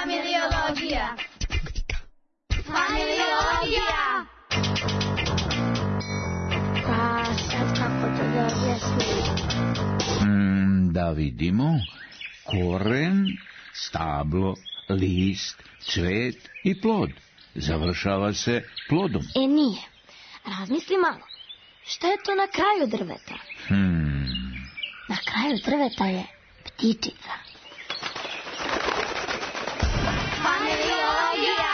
Familiologija. Familiologija. Pa sad kako to da objasnim? Da vidimo. Koren, stablo, list, cvet i plod. Završava se plodom. Nije. Razmisli malo. Šta je to na kraju drveta? Na kraju drveta je ptičica. Familiologija.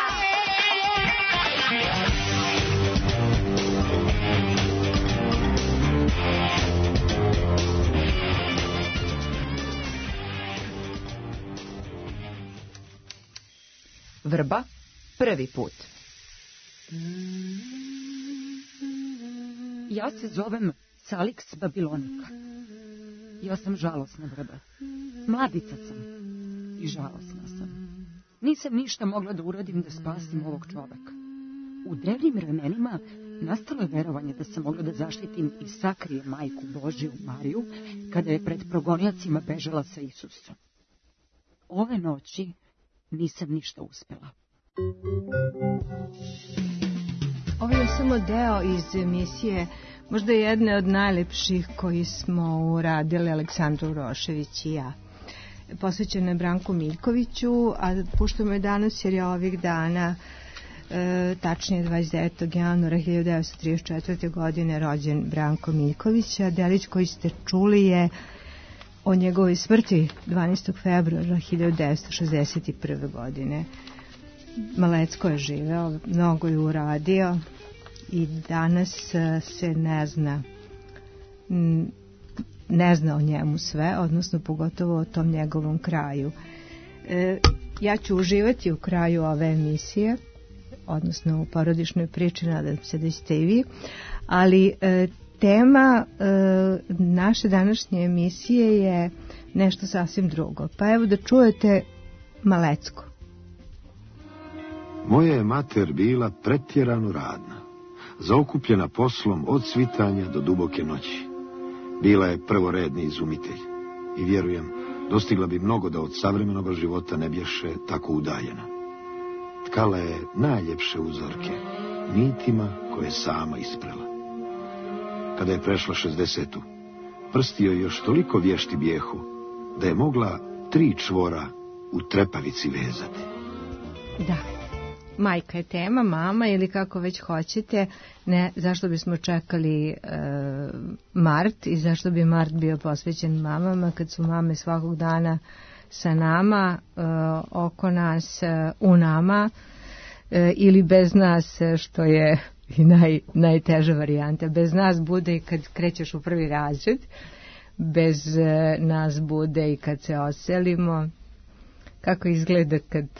Vrba, prvi put. Ja se zovem Saliks Babilonika. Ja sam žalosna vrba. Mladica sam i žalosna sam. Nisam ništa mogla da uradim da spasim ovog čoveka. U drevnim vremenima nastalo je verovanje da sam mogla da zaštitim i sakrijem majku Božiju Mariju kada je pred progonijacima bežala sa Isusom. Ove noći nisam ništa uspela. Ovo je samo deo iz emisije, možda jedne od najlepših koji smo uradili Aleksandra Urošević i ja. Posvećena je Branku Miljkoviću, a puštamo je danas jer je ovih dana, tačnije 29. januara 1934. godine rođen Branko Miljković, a delić koji ste čuli je o njegovoj smrti 12. februara 1961. godine. Malecko je živeo, mnogo je uradio i danas se ne zna o njemu sve, odnosno pogotovo o tom njegovom kraju. Ja ću uživati u kraju ove emisije, odnosno u porodičnoj priči, nadam se da ćete i vi, ali tema naše današnje emisije je nešto sasvim drugo. Pa evo da čujete Malecko. Moja je mater bila pretjerano radna, zaokupljena poslom od svitanja do duboke noći. Bila je prvoredni izumitelj i vjerujem, dostigla bi mnogo da od savremenog života ne bješe tako udaljena. Tkala je najljepše uzorke, nitima koje je sama isprela. Kada je prešla 60. prsti joj još toliko vješti bijehu, da je mogla 3 čvora u trepavici vezati. Da, majka je tema, mama ili kako već hoćete. Ne, zašto bismo čekali mart i zašto bi mart bio posvećen mamama kad su mame svakog dana sa nama, oko nas, u nama ili bez nas, što je i najteža varijanta. Bez nas bude i kad krećeš u prvi razred, bez nas bude i kad se oselimo. Kako izgleda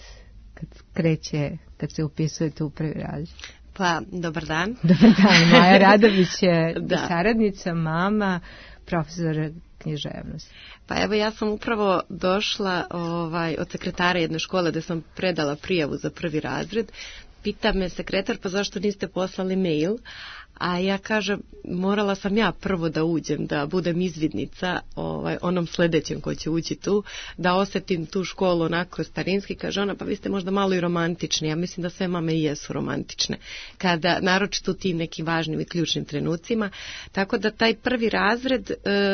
kad se upisujete u prvi razred? Pa, dobar dan. Dobar dan, Maja Radović je saradnica, mama, profesor književnosti. Pa evo, ja sam upravo došla od sekretara jedne škole gde sam predala prijavu za prvi razred. Pita me sekretar, pa zašto niste poslali mail? A ja kažem, morala sam ja prvo da uđem, da budem izvidnica onom sljedećem ko će ući tu, da osjetim tu školu onako starinski. Kaže ona, pa vi ste možda malo i romantični. Ja mislim da sve mame i jesu romantične, kada naročito u tim nekim važnim i ključnim trenucima. Tako da taj prvi razred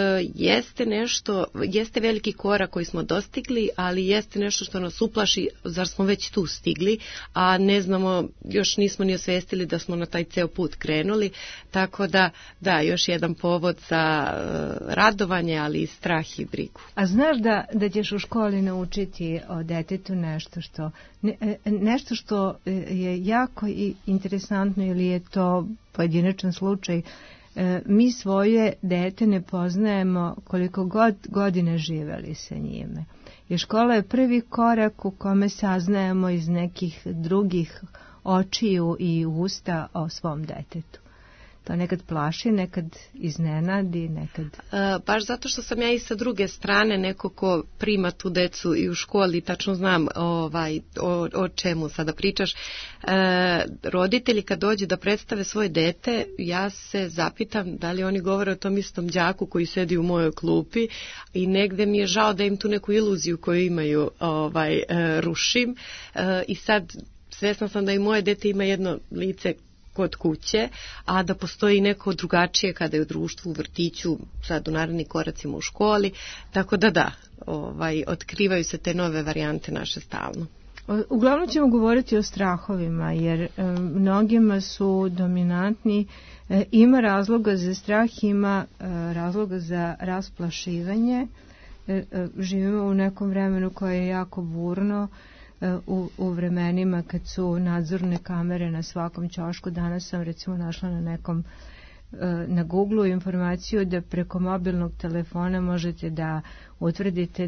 jeste veliki korak koji smo dostigli, ali jeste nešto što nas uplaši, zar smo već tu stigli, a ne znamo, još nismo ni osvestili da smo na taj ceo put krenuli. Tako da, još jedan povod za radovanje, ali i strah i brigu. A znaš da ćeš u školi naučiti o detetu nešto što je jako interesantno, ili je to pojedinačan slučaj. Mi svoje dete ne poznajemo koliko god godina živeli sa njime. I škola je prvi korak u kome saznajemo iz nekih drugih očiju i usta o svom detetu. To nekad plaši, nekad iznenadi, nekad... Baš zato što sam ja i sa druge strane neko ko prima tu decu i u školi, tačno znam o čemu sada pričaš. Roditelji kad dođu da predstave svoje dete, ja se zapitam da li oni govore o tom istom đaku koji sedi u mojoj klupi i negde mi je žao da im tu neku iluziju koju imaju rušim. I sad svesna sam da i moje dete ima jedno lice kod kuće, a da postoji neko drugačije kada je u društvu, u vrtiću, sad u narednim koracima u školi, tako da, otkrivaju se te nove varijante naše stalno. Uglavnom ćemo govoriti o strahovima, jer mnogima su dominantni, ima razloga za strah, ima razloga za rasplašivanje. Živimo u nekom vremenu koje je jako burno, u vremenima kad su nadzorne kamere na svakom ćošku. Danas sam recimo našla na Google-u informaciju da preko mobilnog telefona možete da utvrdite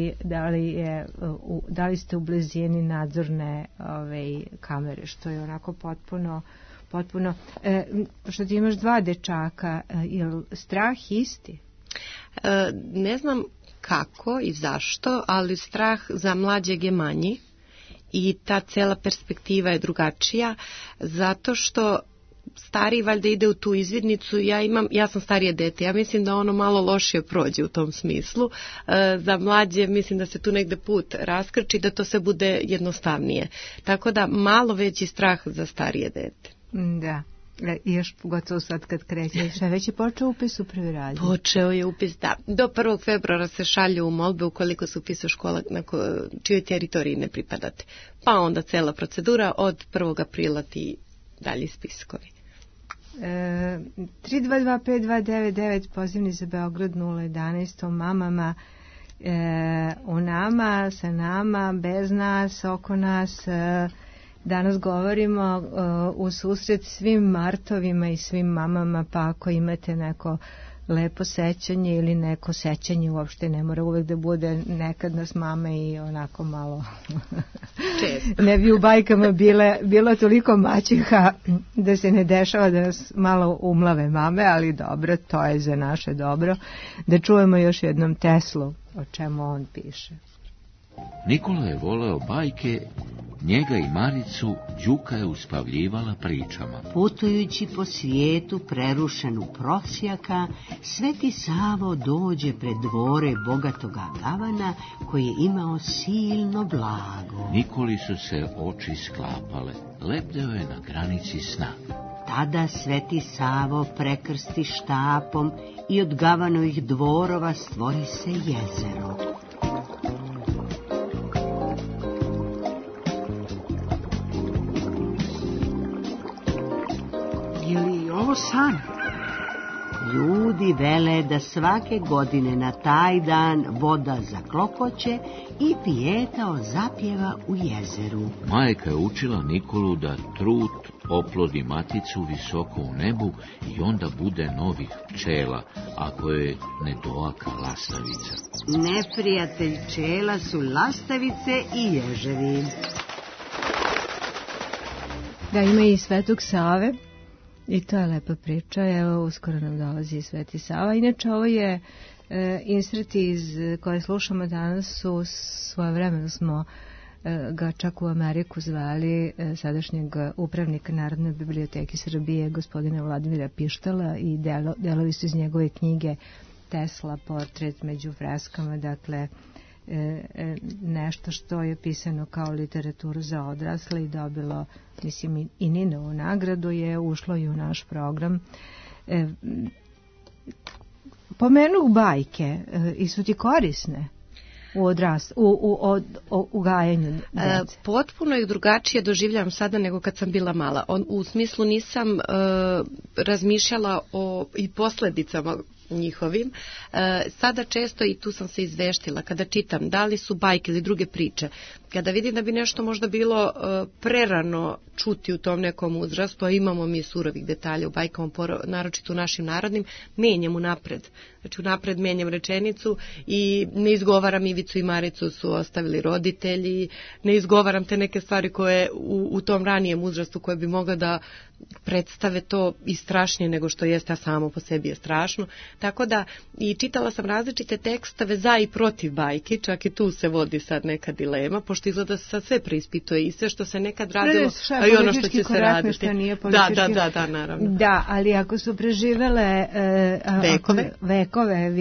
da li ste u blizini nadzorne kamere, što je onako potpuno što ti imaš 2 dečaka, je li strah isti? Ne znam kako i zašto, ali strah za mlađeg je manji i ta cela perspektiva je drugačija, zato što stariji valjda ide u tu izvidnicu, ja sam starije dete, ja mislim da ono malo lošije prođe u tom smislu, za mlađe mislim da se tu negde put raskrči, da to se bude jednostavnije, tako da malo veći strah za starije dete. Da. I još pogotovo sad kad kreće. Šta, već je počeo upis u prvi razred? Počeo je upis, da. Do 1. februara se šalju u molbe ukoliko se upisuje škola na čijoj teritoriji ne pripadate. Pa onda cela procedura od 1. aprila ti dalji spiskovi. 3225299 pozivni za Beograd 011 o mamama, u nama, sa nama, bez nas, oko nas. Danas govorimo u susret svim Martovima i svim mamama, pa ako imate neko lepo sećanje ili neko sećanje, uopšte ne mora uvek da bude, nekad nas mame i onako malo ne bi u bajkama bilo toliko maćeha da se ne dešava da nas malo umlave mame, ali dobro, to je za naše dobro. Da čujemo još jednom Teslu o čemu on piše. Nikola je voleo bajke, njega i Maricu Đuka je uspavljivala pričama. Putujući po svijetu prerušenu prosjaka, Sveti Savo dođe pred dvore bogatoga gavana koji je imao silno blago. Nikoli su se oči sklapale, lebdeo je na granici sna. Tada Sveti Savo prekrsti štapom i od gavanovih dvorova stvori se jezero. Ovo san. Ljudi vele da svake godine na taj dan voda zaklokoće i pijetao zapjeva u jezeru. Majka je učila Nikolu da trut oplodi maticu visoko u nebu i onda bude novih pčela, ako je ne doaka lastavica. Neprijatelj pčela su lastavice i ježevi. Da, ima i Svetog Save. I to je lepa priča, evo uskoro nam dolazi Sveti Sava. Inače ovo je inserti koje slušamo danas su svojevremeno smo ga čak u Ameriku zvali sadašnjeg upravnika Narodne biblioteke Srbije, gospodina Vladimira Pištala, i delovi su iz njegove knjige Tesla, portret među freskama, dakle nešto što je pisano kao literaturu za odrasle i dobilo, mislim, i Ninovu nagradu, je ušlo i u naš program. Pomenu bajke i su ti korisne u gajanju dece? Potpuno ih drugačije doživljam sada nego kad sam bila mala. U smislu nisam razmišljala o i posledicama njihovim. Sada često, i tu sam se izveštila, kada čitam da li su bajke ili druge priče, kada vidim da bi nešto možda bilo prerano čuti u tom nekom uzrastu, a imamo mi surovih detalja u bajkama, naročito u našim narodnim, menjam unapred. Znači unapred menjam rečenicu i ne izgovaram Ivicu i Maricu su ostavili roditelji, ne izgovaram te neke stvari koje u tom ranijem uzrastu koje bi mogla da predstave to i strašnije nego što jeste, a samo po sebi je strašno. Tako da i čitala sam različite tekstove za i protiv bajki, čak i tu se vodi sad neka dilema, pošto izgleda se sad sve preispituje i sve što se nekad radilo, a i ono što će se raditi. Da, naravno. Da, ali ako su preživele vekove,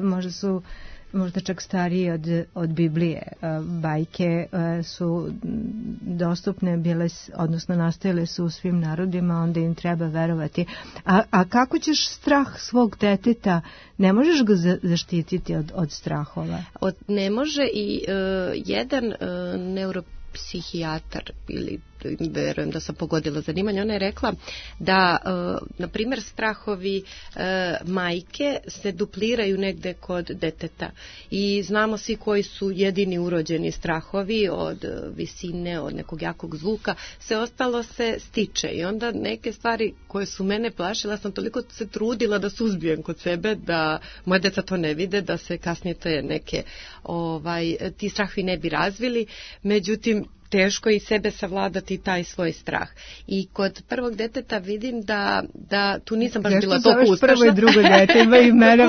možda čak stariji od Biblije. Bajke su dostupne bile, odnosno nastajale su u svim narodima, onda im treba verovati. A kako ćeš strah svog deteta, ne možeš ga zaštititi od strahova? Ne može i jedan neuropsihijatar ili verujem da sam pogodila zanimanje, ona je rekla da, na primjer, strahovi majke se dupliraju negde kod deteta i znamo svi koji su jedini urođeni strahovi od visine, od nekog jakog zvuka, sve ostalo se stiče i onda neke stvari koje su mene plašila, sam toliko se trudila da suzbijem kod sebe, da moje deca to ne vide, da se kasnije te neke ti strahovi ne bi razvili, međutim teško i sebe savladati taj svoj strah. I kod prvog deteta vidim da tu nisam baš bila toliko uspešna. Prvo i drugo dete ima imena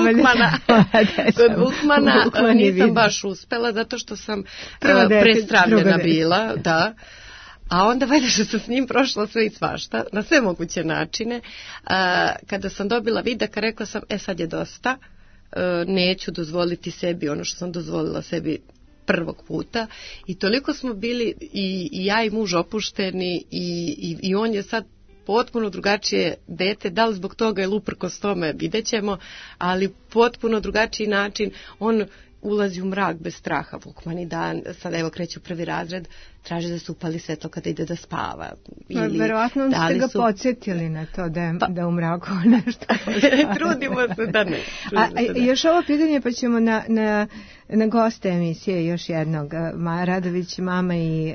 kod Vukmana nisam baš uspela zato što sam prestravljena bila, da. A onda valjda što sam s njim prošla sve i svašta, na sve moguće načine. Kada sam dobila vidaka, rekla sam, sad je dosta, neću dozvoliti sebi ono što sam dozvolila sebi prvog puta i toliko smo bili i ja i muž opušteni i on je sad potpuno drugačije dete, da li zbog toga ili uprkos tome, vidjet ćemo, ali potpuno drugačiji način, on ulazi u mrak bez straha. Vukman i dan, sad evo kreće u prvi razred, traži da se upali svetlo kada ide da spava. Verovatno ste ga podsjetili na to da u mraku nešto trudimo se da ne. Još ovo pitanje pa ćemo na goste emisije još jednog. Maja Radović, mama i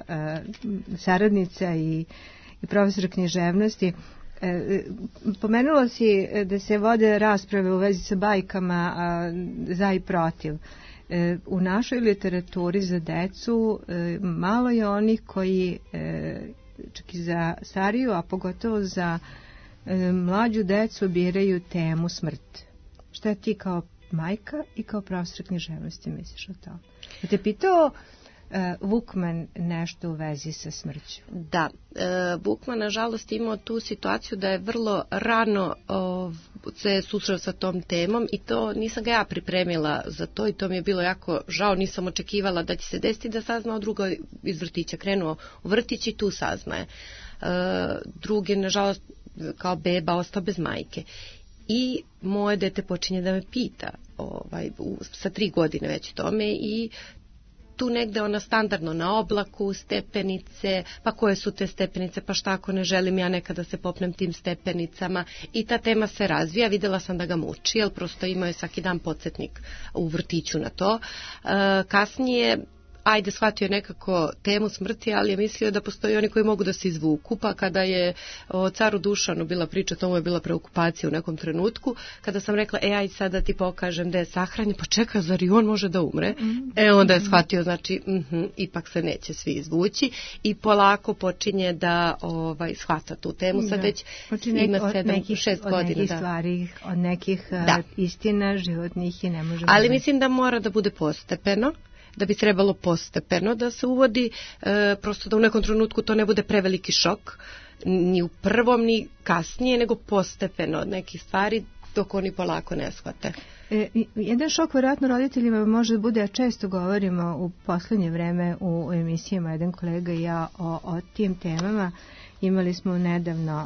saradnica i profesor književnosti. Pomenula si da se vode rasprave u vezi sa bajkama za i protiv. U našoj literaturi za decu malo je onih koji čak i za stariju, a pogotovo za mlađu decu biraju temu smrt. Šta ti kao majka i kao profesor književnosti misliš o tome? Da te pitao Vukman nešto u vezi sa smrću? Da, Vukman nažalost imao tu situaciju da je vrlo rano se susreo sa tom temom i to nisam ga ja pripremila za to i to mi je bilo jako žao, nisam očekivala da će se desiti da saznao drugo iz vrtića, krenuo u vrtić i tu saznaje. Drugi, nažalost, kao beba ostao bez majke. I moje dete počinje da me pita sa 3 godine već tome i tu negde ona standardno na oblaku, stepenice, pa koje su te stepenice, pa šta ako ne želim ja nekada se popnem tim stepenicama i ta tema se razvija, videla sam da ga muči, jer prosto imao je svaki dan podsjetnik u vrtiću na to. Kasnije shvatio je nekako temu smrti, ali je mislio da postoji oni koji mogu da se izvuku, pa kada je o caru Dušanu bila priča, to mu je bila preokupacija u nekom trenutku, kada sam rekla, ajde sad da ti pokažem da je sahranjen, pa čekaj, zar i on može da umre? Onda je shvatio, znači, ipak se neće svi izvući i polako počinje da shvata tu temu, sad već ima 7-6 godina. Od nekih stvari, od nekih istina životnih i ne može. Ali mislim da mora da bude postepeno, da bi trebalo postepeno da se uvodi, prosto da u nekom trenutku to ne bude preveliki šok, ni u prvom, ni kasnije, nego postepeno od nekih stvari dok oni polako ne shvate. Jedan šok vjerojatno roditeljima može da bude, a često govorimo u poslednje vreme u emisijama, jedan kolega i ja o tim temama. Imali smo nedavno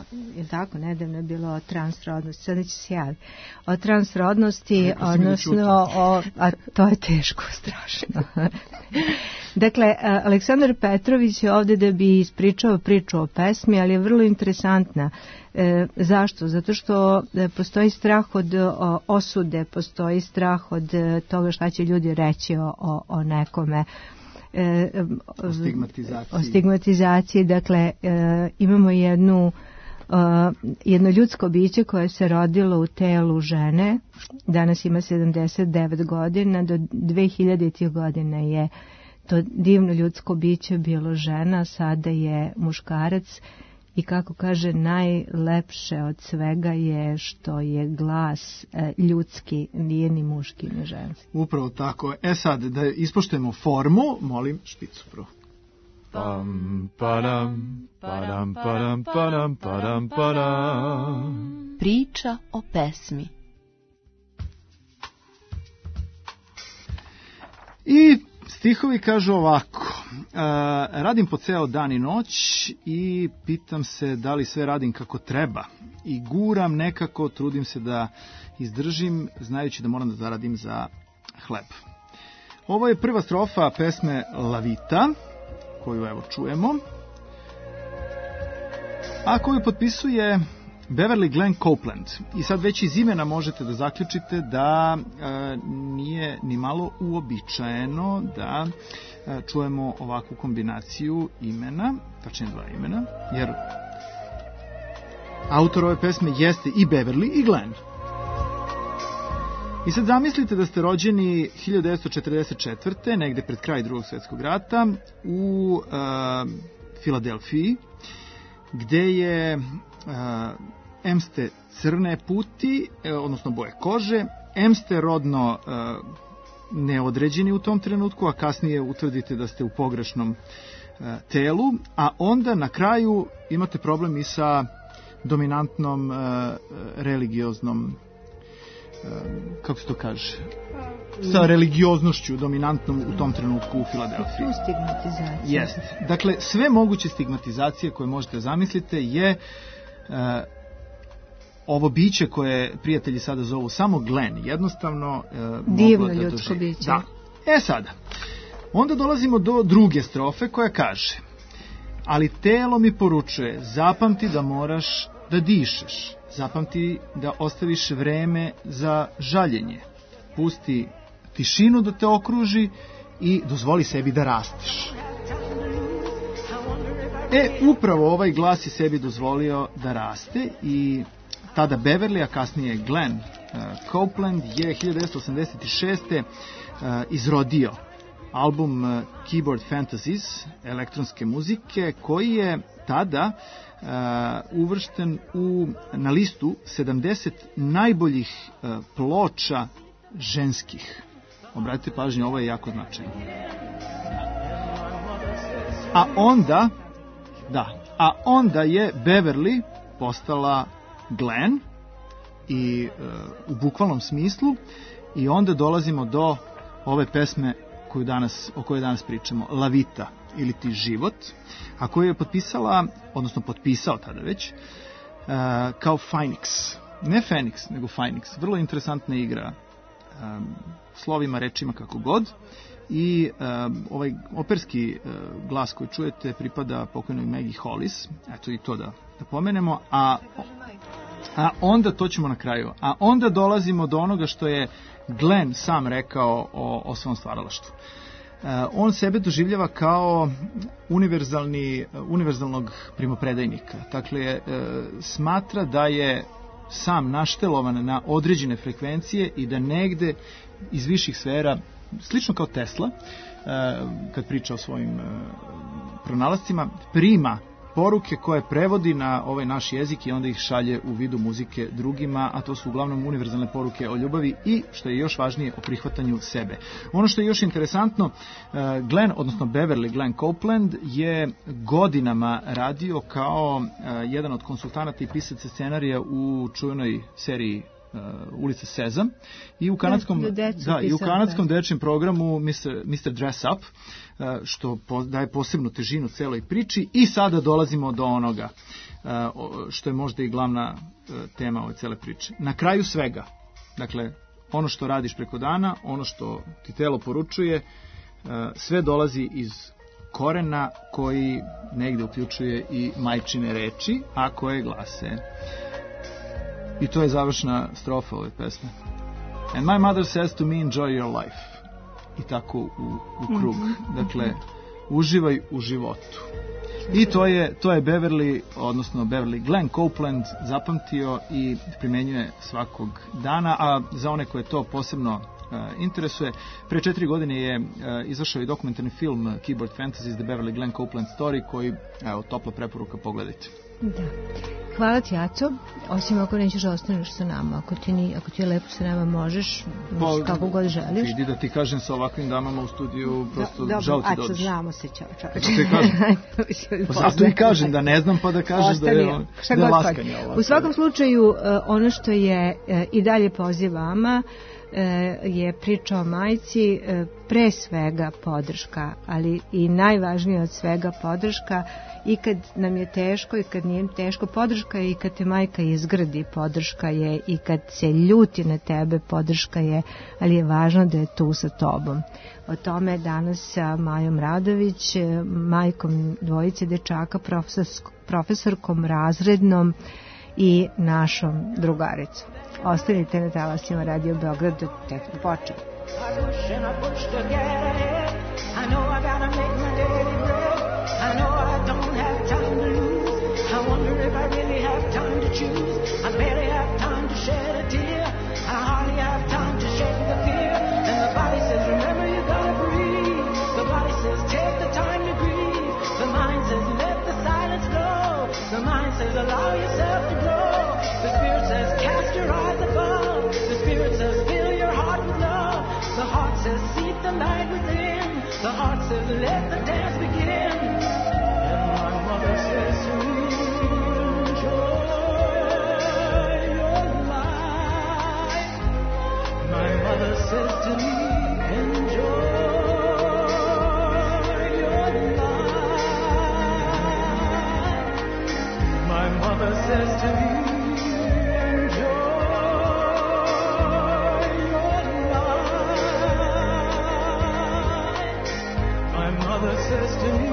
je bilo o transrodnosti, sad neće se javi, o transrodnosti, odnosno a to je teško, strašno. Dakle, Aleksandar Petrović je ovdje da bi ispričao priču o pesmi, ali je vrlo interesantna. Zašto? Zato što postoji strah od osude, postoji strah od toga šta će ljudi reći o nekome. o stigmatizaciji. Dakle, imamo jedno ljudsko biće koje se rodilo u telu žene, danas ima 79 godina, do 2000. godina je to divno ljudsko biće bilo žena, sada je muškarac i kako kaže, najlepše od svega je što je glas ljudski, nije ni muški ni ženski. Upravo tako. Sad, da ispoštujemo formu, molim špicu prvo. Pam, padam, padam, padam, padam, padam, padam. Priča o pesmi. I stihovi kažu ovako. Radim po ceo dan i noć i pitam se da li sve radim kako treba. I guram nekako, trudim se da izdržim, znajući da moram da zaradim za hleb. Ovo je prva strofa pesme La Vita, koju evo čujemo, a koju potpisuje Beverly Glenn Copeland. I sad već iz imena možete da zaključite da nije ni malo uobičajeno da čujemo ovakvu kombinaciju imena, tačnije dva imena, jer autor ove pesme jeste i Beverly i Glenn. I sad zamislite da ste rođeni 1944. negde pred kraj Drugog svjetskog rata u Filadelfiji, gde je em ste crne puti, odnosno boje kože, em ste rodno neodređeni u tom trenutku, a kasnije utvrdite da ste u pogrešnom telu, a onda na kraju imate problem i sa dominantnom religioznom, kako se to kaže, sa religioznošću dominantnom u tom trenutku u Filadelfiji. Stigmatizacija. Jeste. Dakle, sve moguće stigmatizacije koje možete zamislite je ovo biće koje prijatelji sada zovu samo Glenn, jednostavno divno ljudsko biće. Da. Sada, onda dolazimo do druge strofe koja kaže: ali telo mi poručuje, zapamti da moraš da dišeš, zapamti da ostaviš vreme za žaljenje, pusti tišinu da te okruži i dozvoli sebi da rasteš. Upravo ovaj glas je sebi dozvolio da raste i tada Beverly, a kasnije Glenn Copeland je 1986. Izrodio album Keyboard Fantasies elektronske muzike, koji je tada uvršten na listu 70 najboljih ploča ženskih. Obratite pažnju, ovo je jako značajno. A onda je Beverly postala Glenn i u bukvalnom smislu, i onda dolazimo do ove pesme o kojoj danas pričamo, La Vita, ili ti život, a koju je potpisao tada već kao Phoenix. Ne Phoenix, nego Phoenix. Vrlo interesantna igra slovima, rečima, kako god. I ovaj operski glas koji čujete pripada pokojnoj Maggie Hollis, eto i to da pomenemo, a onda, to ćemo na kraju, a onda dolazimo do onoga što je Glenn sam rekao o svom stvaralaštvu. On sebe doživljava kao univerzalnog primopredajnika. Dakle, smatra da je sam naštelovan na određene frekvencije i da negde iz viših sfera, slično kao Tesla, kad priča o svojim pronalascima, prima poruke koje prevodi na ovaj naš jezik i onda ih šalje u vidu muzike drugima, a to su uglavnom univerzalne poruke o ljubavi i, što je još važnije, o prihvatanju sebe. Ono što je još interesantno, Glenn, odnosno Beverly Glenn Copeland, je godinama radio kao jedan od konsultanata i pisaca scenarija u čuvenoj seriji Ulica Sezam i u kanadskom dečjem programu Mr. Dress Up, što daje posebnu težinu celoj priči. I sada dolazimo do onoga što je možda i glavna tema ove cele priče. Na kraju svega, dakle, ono što radiš preko dana, ono što ti telo poručuje, sve dolazi iz korena koji negde uključuje i majčine reči, a koje glase. I to je završna strofa ove pesme. And my mother says to me, enjoy your life. i tako u krug. Dakle, uživaj u životu. I to je Beverly, odnosno Beverly Glenn Copeland zapamtio i primenjuje svakog dana, a za one koje to posebno interesuje, pre 4 godine je izašao i dokumentarni film Keyboard Fantasies, The Beverly Glenn Copeland Story, koji, evo, topla preporuka, pogledajte. Da. Hvala ti, Aco, osim ako nećeš ostaneš sa nama, ako ti je lepo sa nama, možeš kako god želiš. Vidi da ti kažem, sa ovakvim damama u studiju, prosto žao ti dođeš. Aco, znamo se, čoveče. Zato i kažem da ne znam, pa da kažeš da je laskanje ovo. U svakom slučaju, ono što je i dalje poziv vama je priča o majci, pre svega podrška, ali i najvažnije od svega podrška, i kad nam je teško i kad nije teško, podrška je i kad te majka izgradi, podrška je i kad se ljuti na tebe, podrška je, ali je važno da je tu sa tobom. O tome danas sa Majom Radović, majkom dvojice dečaka, profesorkom razrednom i našom drugaricom. Ostanite na talasima Radio Beograd do tek početka. I know I don't have time to lose. I wonder if I really have time to choose. I barely have time to shed a tear. I hardly have time to shake the fear. And the body says, remember you gotta breathe. The body says, take the time to grieve. The mind says, let the silence go. The mind says, allow yourself to grow. The spirit says, cast your eyes above. The spirit says, fill your heart with love. The heart says, seek the light within. The heart says, let the dance begin. Says to me, enjoy your life. My mother says to me, enjoy your life. My mother says to me,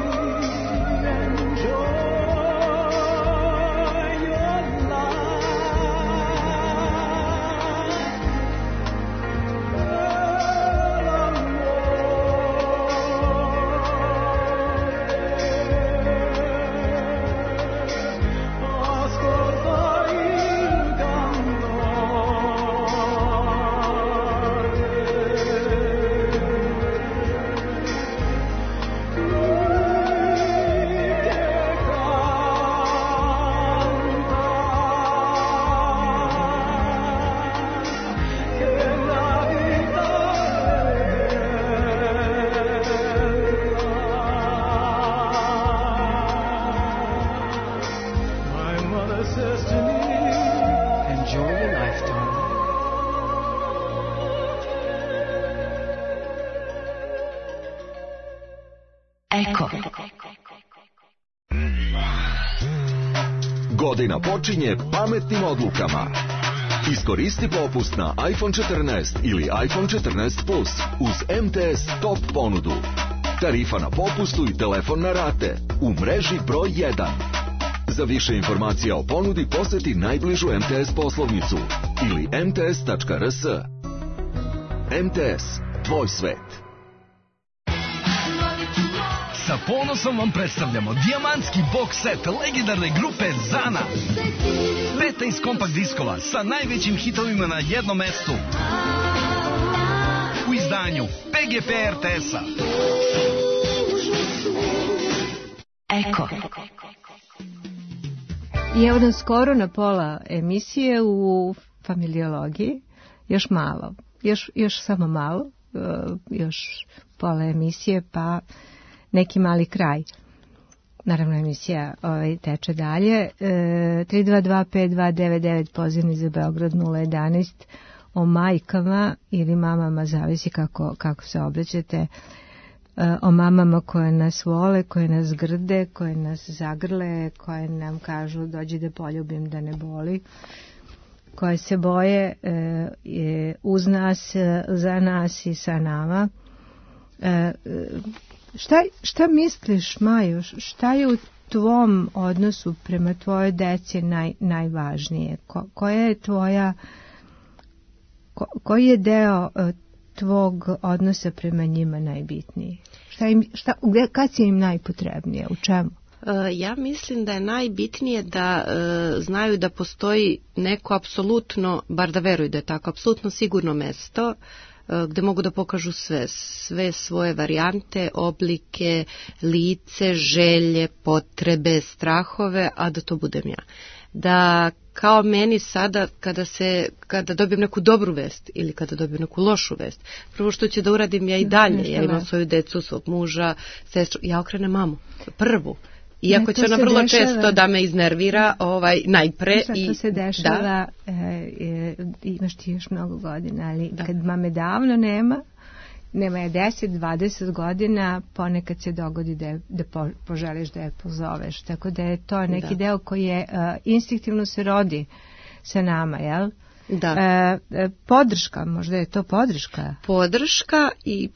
Godina počinje pametnim odlukama. Iskoristi popust na iPhone 14 ili iPhone 14 Plus uz MTS Top ponudu. Tarifa na popustu i telefon na rate u mreži broj 1. Za više informacija o ponudi poseti najbližu MTS poslovnicu ili mts.rs. MTS, tvoj svet. Sa ponosom vam predstavljamo dijamantski box set legendarne grupe Zana. 15 kompakt diskova sa najvećim hitovima na jednom mestu. U izdanju PGP RTS-a. Eko. I evo nam skoro na pola emisije u familiologiji. Još malo. Još samo malo. Još pola emisije, pa neki mali kraj. Naravno, emisija teče dalje. 322-5299, pozivni za Beograd 011, o majkama ili mamama, zavisi kako se obraćate, o mamama koje nas vole, koje nas grde, koje nas zagrle, koje nam kažu dođi da poljubim da ne boli, koje se boje uz nas, za nas i sa nama. Šta misliš, Majo, šta je u tvom odnosu prema tvojoj deci najvažnije? Koja je tvoja, koji je deo tvog odnosa prema njima najbitniji? Kad si im najpotrebnije? U čemu? Ja mislim da je najbitnije da znaju da postoji neko apsolutno, bar da veruju da je tako, apsolutno sigurno mesto gde mogu da pokažu sve svoje varijante, oblike, lice, želje, potrebe, strahove, a da to budem ja. Da kao meni sada kada dobijem neku dobru vest ili kada dobijem neku lošu vest, prvo što ću da uradim ja i dalje, ja imam svoju decu, svog muža, sestru, ja okrenem mamu, prvu. Iako će ona vrlo često da me iznervira najpre. To se dešava, imaš ti još mnogo godina, ali kad mame davno nema je 10-20 godina, ponekad se dogodi da poželiš da je pozoveš. Tako da je to neki deo koji je instinktivno se rodi sa nama, jel? Da. Podrška, možda je to podrška. Podrška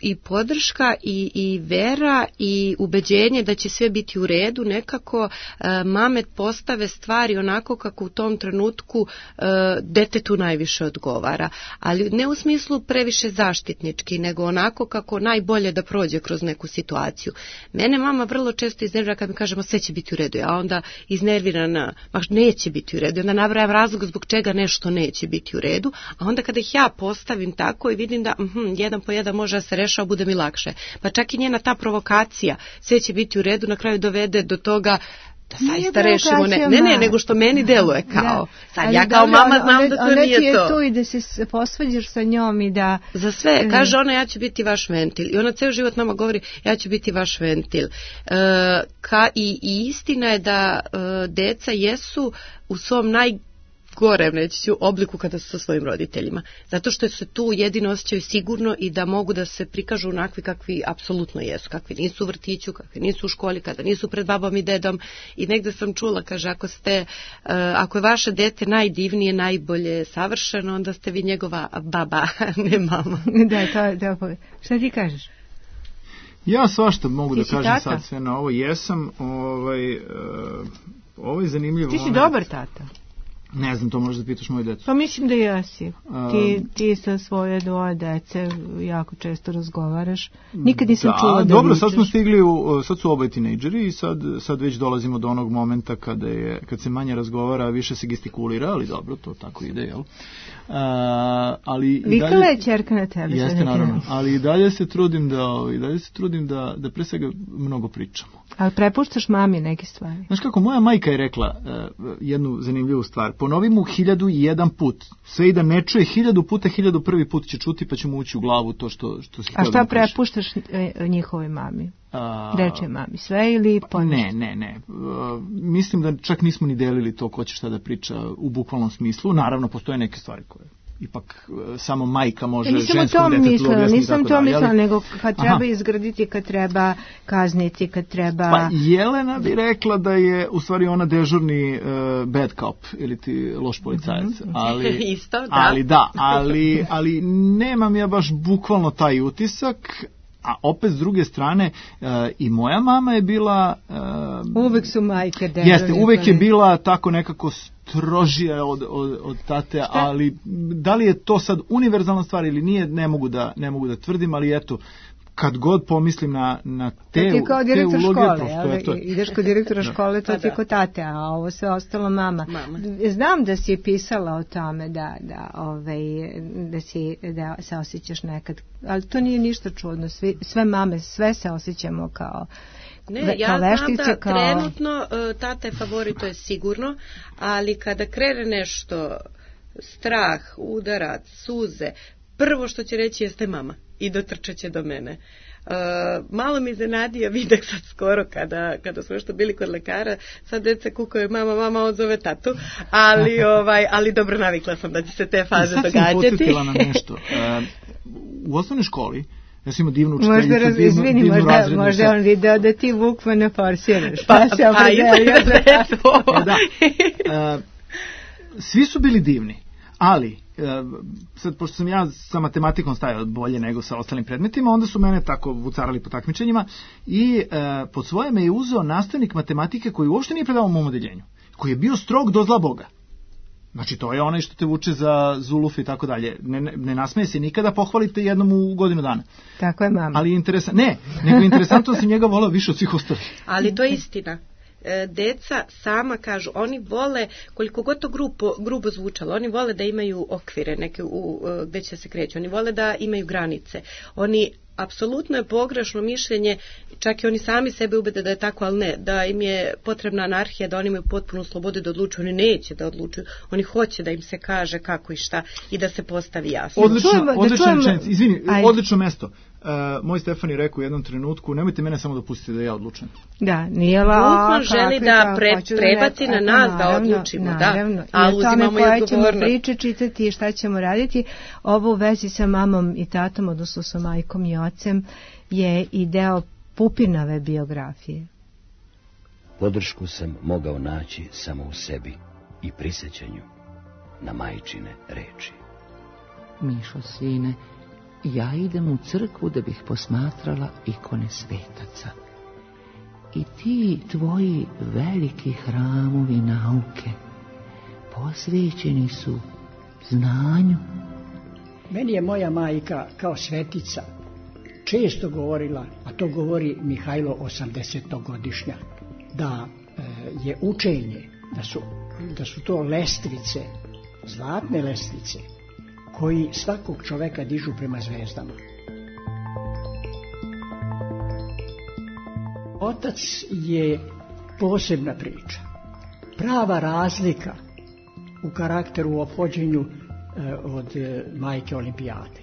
i vera i ubeđenje da će sve biti u redu. Nekako mame postave stvari onako kako u tom trenutku detetu najviše odgovara. Ali ne u smislu previše zaštitnički, nego onako kako najbolje da prođe kroz neku situaciju. Mene mama vrlo često iznervira kad mi kažemo sve će biti u redu. A onda iznervirana, neće biti u redu. Onda nabrajam razlog zbog čega nešto neće biti u redu, a onda kada ih ja postavim tako i vidim da jedan po jedan može da se rešava, bude mi lakše. Pa čak i njena ta provokacija, sve će biti u redu, na kraju dovede do toga da zaista rešimo. Nego što meni deluje kao. Sad ja kao mama znam da to nije to. Ona ti je tu i da se posvađaš sa njom i da... Za sve. Kaže ona, ja ću biti vaš ventil. I ona ceo život nama govori, ja ću biti vaš ventil. I istina je da deca jesu u svom gorem, reći ću, obliku kada su sa svojim roditeljima. Zato što se tu jedino osjećaju sigurno i da mogu da se prikažu onakvi kakvi apsolutno jesu. Kakvi nisu u vrtiću, kakvi nisu u školi, kada nisu pred babom i dedom. I negde sam čula, kaže, ako je vaše dete najdivnije, najbolje savršeno, onda ste vi njegova baba, ne mama. Da. Šta ti kažeš? Ja svašta mogu da kažem sad sve na ovo. Jesam, ovo je zanimljivo. Ti si dobar tata. Ne znam, to možda pitaš moju decu. Pa mislim da jesi. Ti sa svoje dvoje dece jako često razgovaraš. Nikad nisam čula da dobro, sad smo stigli, sad su oboje tinejdžeri i sad već dolazimo do onog momenta kad se manje razgovara, više se gestikulira, ali dobro, to tako ide, jel? Vikala je ćerka na tebe. Jeste, naravno. Ali i dalje se trudim da pre svega mnogo pričamo. Ali prepuštaš mami neke stvari. Znaš kako, moja majka je rekla jednu zanimljivu stvar. Ponovi mu 1001 put. Sve i da ne čuje 1000 puta, 1001 put će čuti pa će mu ući u glavu to što si htio da mu kažeš. A šta prepuštaš njihovoj mami? Reče mami sve ili poništa? Ne. Mislim da čak nismo ni delili to ko će šta da priča u bukvalnom smislu. Naravno, postoje neke stvari koje ipak samo majka može ženskom detetu objasniti. Nisam to mislila, nego kad treba izgraditi, kad treba kazniti, kad treba... Pa Jelena bi rekla da je u stvari ona dežurni bad cop ili ti loš policajac. Ali nemam ja baš bukvalno taj utisak. A opet s druge strane i moja mama je bila... uvek su majke dežurne. Jeste, uvek je bila tako nekako strožija od tate, ali da li je to sad univerzalna stvar ili nije, ne mogu da tvrdim, ali eto, kad god pomislim na te uloge... Ti kao direktor škole, ideš kod direktora škole, to ti je kod tate, a ovo sve ostalo mama. Znam da si pisala o tome da se osjećaš nekad, ali to nije ništa čudno, sve mame, sve se osjećamo kao... Ja znam da trenutno tata je favorit, to je sigurno, ali kada krene nešto, strah, udarac, suze, prvo što će reći jeste mama i dotrčat će do mene. Malo mi iznenadio vidak sad skoro kada smo što bili kod lekara, sad deca kukaju mama, on zove tatu, ali dobro navikla sam da će se te faze događati. Sad sam podsjetila na nešto. U osnovnoj školi ja sam imao divnu učiteljicu, divnu razrednicu. Možda on video da ti bukvalno forsiraš. Svi su bili divni, ali sad, pošto sam ja sa matematikom stajao bolje nego sa ostalim predmetima, onda su mene tako vucarali po takmičenjima i pod svoje me je uzeo nastavnik matematike koji uopšte nije predavao u mom odeljenju, koji je bio strog do zla Boga. Znači, to je onaj što te vuče za zuluf i tako dalje. Ne nasmeje se nikada, pohvalite jednom u godinu dana. Tako je, mama. Ali nego interesantno sam njega volao više od svih ostalih. Ali to je istina. Deca sama kažu, oni vole, koliko god to grubo zvučalo, oni vole da imaju okvire neke gde će se kreći, oni vole da imaju granice. Oni, apsolutno je pogrešno mišljenje, čak i oni sami sebe ubede da je tako, ali ne, da im je potrebna anarhija, da oni imaju potpunu slobodu da odlučuju. Oni neće da odlučuju, oni hoće da im se kaže kako i šta i da se postavi jasno. Odlično mesto. Moj Stefan je rekao u jednom trenutku, nemojte mene samo dopustiti da ja odlučujem. Da, nije lako. Želi da prebaci na nas da odlučimo. Naravno. A uzimamo i odgovornost. Ćemo priče čitati i šta ćemo raditi. Ovo u vezi sa mamom i tatom, odnosno sa majkom i ocem, je i deo Pupinove biografije. Podršku sam mogao naći samo u sebi i prisjećanju na majčine reči. Mišo, sine, ja idem u crkvu da bih posmatrala ikone svetaca. I ti tvoji veliki hramovi nauke posvećeni su znanju. Meni je moja majka kao svetica često govorila, a to govori Mihajlo 80-godišnja, da je učenje, da su to lestvice, zlatne lestvice, koji svakog čoveka dižu prema zvezdama. Otac je posebna priča. Prava razlika u karakteru, u ophođenju od majke Olimpijade.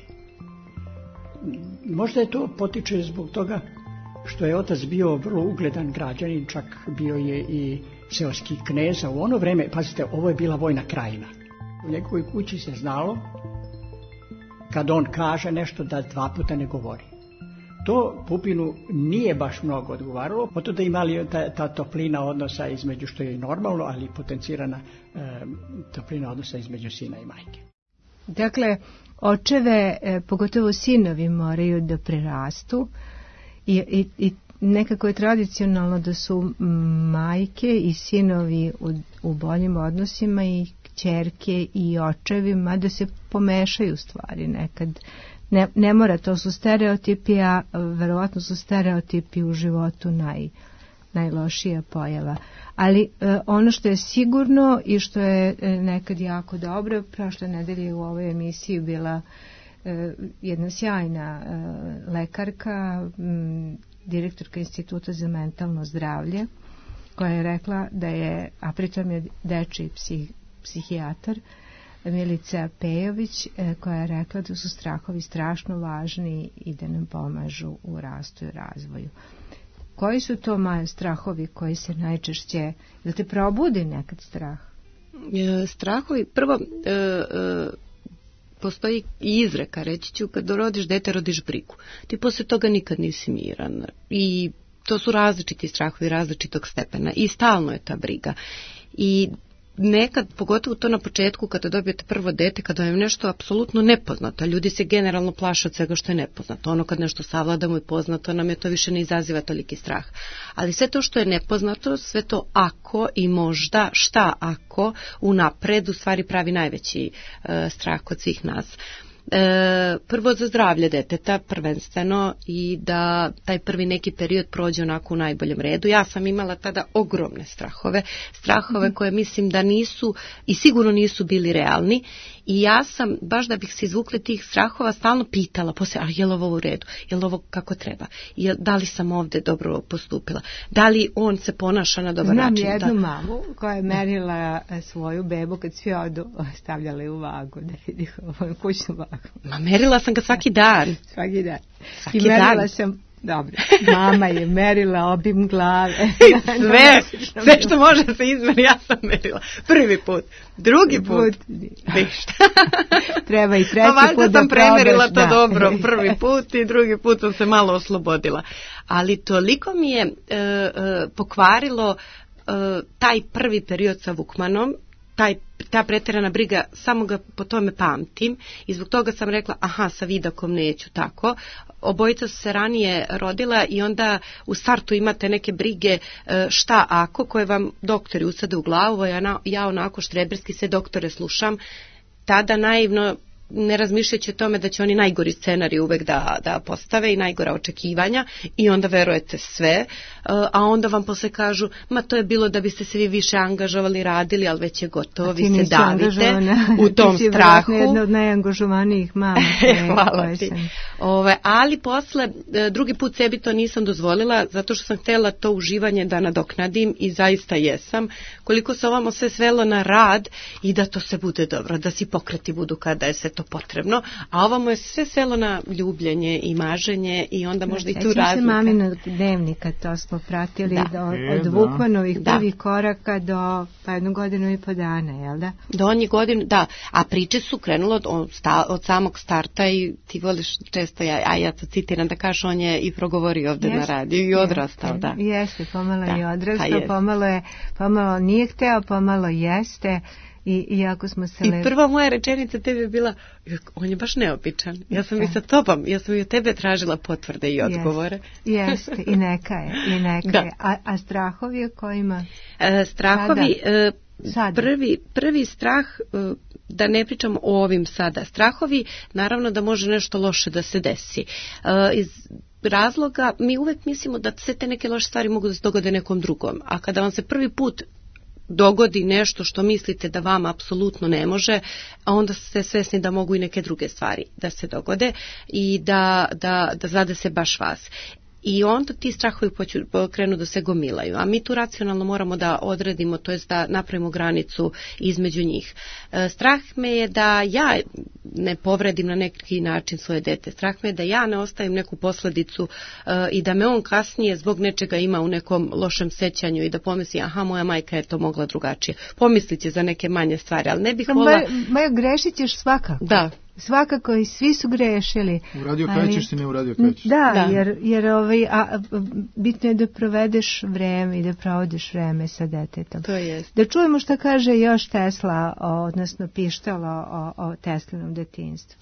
Možda je to potiče zbog toga što je otac bio vrlo ugledan građanin, čak bio je i seoski knez, a u ono vreme, pazite, ovo je bila vojna krajina. U njegovoj kući se znalo, kad on kaže nešto, da 2 puta ne govori. To Pupinu nije baš mnogo odgovaralo, po to da imali ta toplina odnosa između, što je normalno, ali potencirana toplina odnosa između sina i majke. Dakle, očeve, pogotovo sinovi, moraju da prerastu i nekako je tradicionalno da su majke i sinovi u boljim odnosima i kćerke i očevi, mada se pomešaju stvari nekad. Ne mora, to su stereotipi, a verovatno su stereotipi u životu najlošija pojava. Ali ono što je sigurno i što je nekad jako dobro, prošle nedelje u ovoj emisiji bila jedna sjajna lekarka, direktorka Instituta za mentalno zdravlje, koja je rekla da je, a pritom je dečiji psihijatar, Milica Pejović, koja je rekla da su strahovi strašno važni i da nam pomažu u rastu i razvoju. Koji su to, Maja, strahovi koji se najčešće, da te probudi nekad strah? Strahovi, prvo, postoji i izreka, reći ću, kad rodiš dete, rodiš brigu. Ti posle toga nikad nisi miran. I to su različiti strahovi različitog stepena i stalno je ta briga. I nekad, pogotovo to na početku kada dobijete prvo dete, kada vam je nešto apsolutno nepoznato, ljudi se generalno plaše od svega što je nepoznato. Ono kad nešto savladamo i poznato, nam je to više ne izaziva toliki strah. Ali sve to što je nepoznato, sve to ako i možda šta ako unapred u stvari pravi najveći strah kod svih nas. Prvo za zdravlje deteta prvenstveno i da taj prvi neki period prođe onako u najboljem redu. Ja sam imala tada ogromne strahove koje mislim da nisu i sigurno nisu bili realni i ja sam, baš da bih se izvukla tih strahova, stalno pitala poslije, a je li ovo u redu, je li ovo kako treba, da li sam ovdje dobro postupila, da li on se ponaša na dobar način. Znam jednu mamu koja je merila svoju bebu kad svi odu, stavljala je u vagu da vidi kućnu vagu. Ma merila sam ga svaki dan. Svaki dan. I merila sam, dobro, mama je merila obim glave. Sve što može se izmeri, ja sam merila. Prvi put, drugi put, ništa. Treba i treći put da probaš. Sam premerila to dobro, prvi put i drugi put sam se malo oslobodila. Ali toliko mi je pokvarilo taj prvi period sa Vukmanom, ta pretjerana briga, samo ga po tome pamtim i zbog toga sam rekla, aha, sa Vidakom neću tako. Obojica su se ranije rodila i onda u startu imate neke brige šta ako, koje vam doktori usade u glavu, ja onako štreberski sve doktore slušam, tada naivno ne razmišljajući o tome da će oni najgori scenarij uvek da postave i najgora očekivanja i onda verujete sve, a onda vam posle kažu, ma to je bilo da biste se vi više angažovali, radili, ali već je gotovo, vi se davite u tom strahu. Ti si jedna od najangažovanijih mama. Hvala ti. Ali posle, drugi put sebi to nisam dozvolila, zato što sam htjela to uživanje da nadoknadim i zaista jesam. Koliko se ovamo sve svelo na rad i da to se bude dobro, da si pokreti budu kada je se to potrebno, a ovamo je sve svelo na ljubljenje i maženje i onda možda i tu razlika. Sećam se maminog dnevnika, to smo pratili od Vukmanovih prvih koraka do 1 godinu i po dana, jel da? Donji godinu, da, a priče su krenule od samog starta i ti voliš često, ja to citiram da kažeš, on je i progovorio ovdje na radiju i odrastao, da. Jeste, pomalo i odrastao, pomalo nije hteo, pomalo jeste. Iako smo se I prva moja rečenica tebi je bila, on je baš neobičan. Ja sam i sa tobom, ja sam i od tebe tražila potvrde i odgovore. Jeste, i neka je. A strahovi o kojima? Strahovi, prvi strah, da ne pričam o ovim sada. Strahovi, naravno da može nešto loše da se desi. Iz razloga, mi uvek mislimo da sve te neke loše stvari mogu da se dogode nekom drugom. A kada vam se prvi put dogodi nešto što mislite da vama apsolutno ne može, a onda ste svesni da mogu i neke druge stvari da se dogode i da zade se baš vas. I onda ti strahovi krenu da se gomilaju, a mi tu racionalno moramo da odredimo, to jest da napravimo granicu između njih. Strah me je da ja ne povredim na neki način svoje dete, strah me je da ja ne ostavim neku posljedicu i da me on kasnije zbog nečega ima u nekom lošem sećanju i da pomisli, aha, moja majka je to mogla drugačije. Pomislit će za neke manje stvari, ali ne bih volila... Majo, grešit ćeš svakako. Da. Svakako i svi su grešili. Uradio kaj ćeš ti, ne uradio kaj ćeš. Da, jer bitno je da provedeš vreme i da provodiš vreme sa detetom. To jest. Da čujemo što kaže još Tesla, odnosno pištala o Teslinom detinjstvu.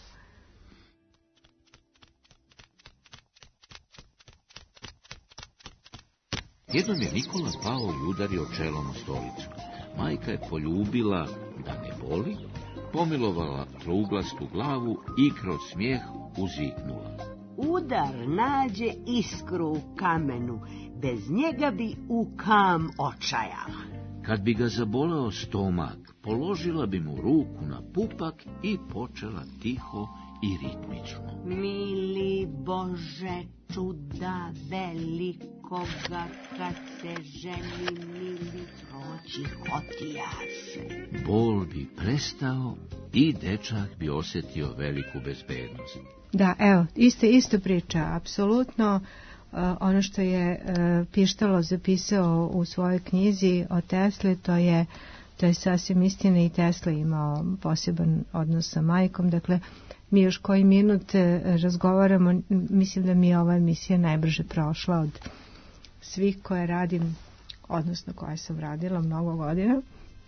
Jednom je Nikola pao i udario čelom o stolicu. Majka je poljubila da ne boli, pomilovala trouglastu glavu i kroz smijeh uzviknula. Udar nađe iskru u kamenu, bez njega bi u kam očajala. Kad bi ga zaboleo stomak, položila bi mu ruku na pupak i počela tiho i ritmično. Mili Bože, čuda velikoga, kad se ženi mili proći hotija se. Bol bi prestao i dečak bi osjetio veliku bezbednost. Da, evo, isto priča, apsolutno. Ono što je Pištalo zapisao u svojoj knjizi o Tesli, to je sasvim istina i Tesla imao poseban odnos sa majkom. Dakle, mi još koji minut razgovaramo, mislim da mi je ova emisija najbrže prošla od svih koje radim, odnosno koje sam radila mnogo godina.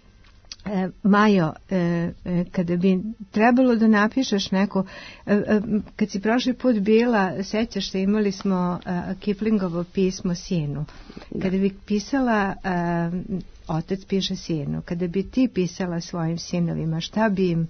Majo, kada bi trebalo da napišeš neko, kad si prošli put bila, sećaš se, imali smo Kiplingovo pismo sinu. Kada bi pisala, otac piše sinu, kada bi ti pisala svojim sinovima, šta bi im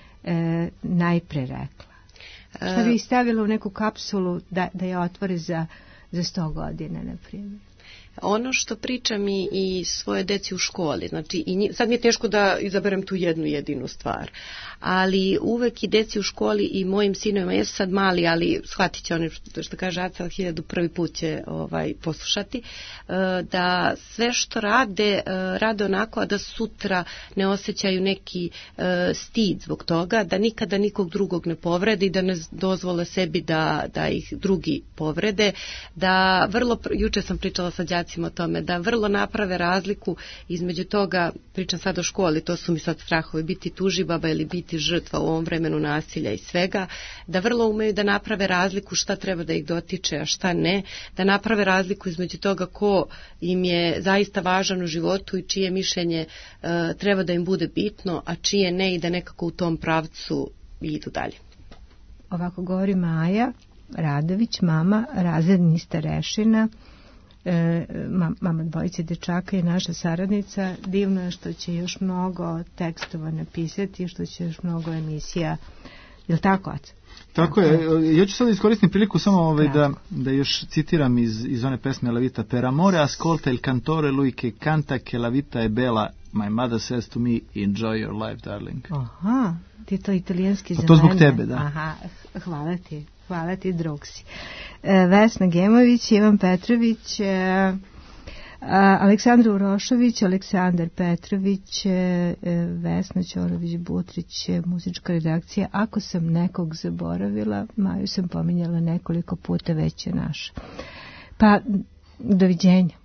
najpre rekla? Šta bi ih stavila u neku kapsulu da je otvori za 100 godina, na primjer? Ono što pričam i svoje deci u školi, znači sad mi je teško da izaberem tu jednu jedinu stvar, ali uvek i deci u školi i mojim sinovima, jesu sad mali, ali shvatit će oni što kaže Aca, 1001 put će poslušati, da sve što rade onako, a da sutra ne osjećaju neki stid zbog toga, da nikada nikog drugog ne povrede i da ne dozvole sebi da ih drugi povrede, da vrlo, juče sam pričala sa đacima o tome, da vrlo naprave razliku između toga, pričam sad o školi, to su mi sad strahovi, biti tužibaba ili biti žrtva u ovom vremenu nasilja i svega, da vrlo umeju da naprave razliku šta treba da ih dotiče, a šta ne, da naprave razliku između toga ko im je zaista važan u životu i čije mišljenje treba da im bude bitno, a čije ne, i da nekako u tom pravcu idu dalje. Ovako govori Maja Radović, mama razrednih starešina, mama dvojice dečaka i naša saradnica. Divno je što će još mnogo tekstova napisati, što će još mnogo emisija. Je li tako, Aca? Tako je. Ja ću sad iskoristiti priliku samo da još citiram iz one pesme La vita per amore ascolta il cantore lui che canta che la vita è bella. My mother says to me, enjoy your life, darling. Aha, ti to italijanski za mene. To zbog tebe, da. Aha, hvala ti, drug si. Vesna Gemović, Ivan Petrović, Aleksandra Urošović, Aleksandar Petrović, Vesna Ćorović-Butrić, muzička redakcija. Ako sam nekog zaboravila, Maju sam pominjala nekoliko puta, već je naša. Pa, doviđenja.